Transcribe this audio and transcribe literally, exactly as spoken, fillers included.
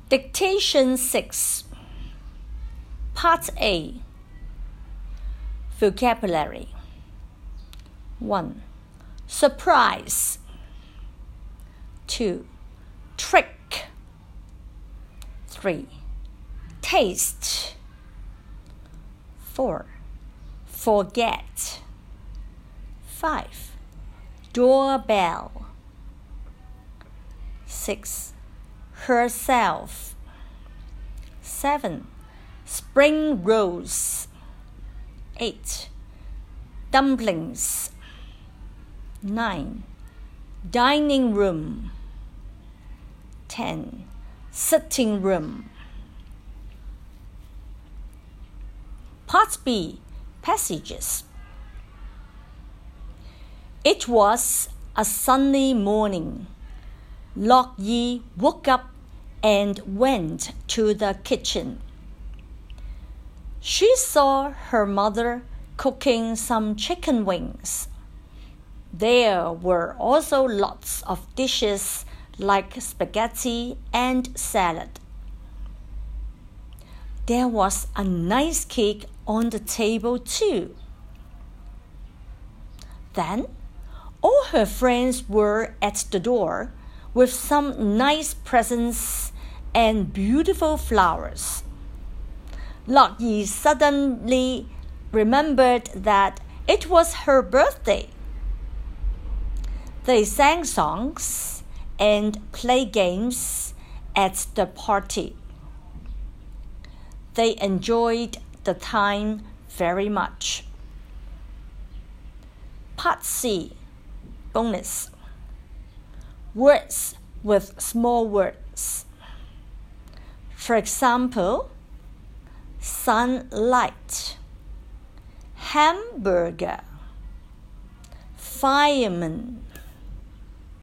Dictation six. Part A. Vocabulary. one. Surprise. two. Trick. three. Taste. four. Forget. five. Doorbell. six. Herself. seven. Spring rolls. eight. Dumplings. nine. Dining room. ten. Sitting room. Part B. Passages. It was a sunny morning. Lok Yi woke up and went to the kitchen. She saw her mother cooking some chicken wings. There were also lots of dishes like spaghetti and salad. There was a nice cake on the table too. Then, all her friends were at the door with some nice presents and beautiful flowers. Lok Yi suddenly remembered that it was her birthday. They sang songs and played games at the party. They enjoyed the time very much. Part C. Bonus. Words with small words. For example, sunlight, hamburger, fireman,